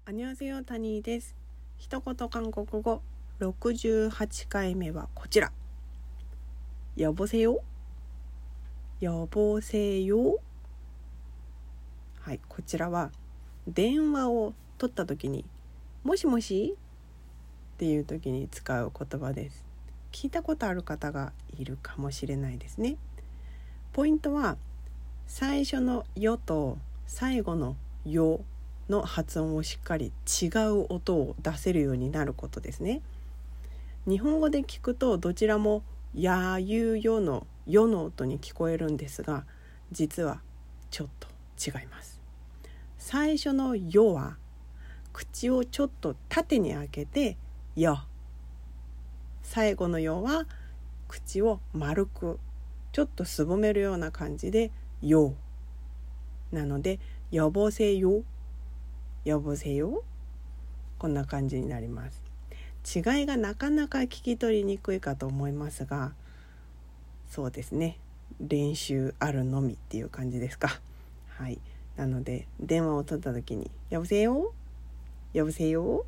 안녕하세요、タニーです。一言韓国語68回目はこちら。여보세요、여보세요。はい、こちらは電話を取った時にもしもしっていう時に使う言葉です。聞いたことある方がいるかもしれないですね。ポイントは最初のよと最後のよの発音をしっかり違う音を出せるようになることですね。日本語で聞くとどちらもやゆよのよの音に聞こえるんですが、実はちょっと違います。最初のよは口をちょっと縦に開けてよ、最後のよは口を丸くちょっとすぼめるような感じでよなので、여보세요、여보세요、こんな感じになります。違いがなかなか聞き取りにくいかと思いますが、そうですね、練習あるのみっていう感じですか。はい、なので電話を取った時に여보세요、여보세요、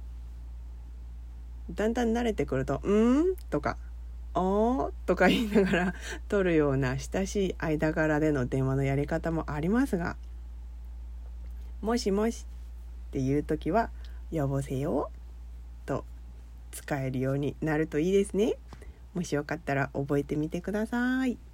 だんだん慣れてくるととかおーとか言いながら取るような親しい間柄での電話のやり方もありますが、もしもしっていう時は여보세요と使えるようになるといいですね。もしよかったら覚えてみてください。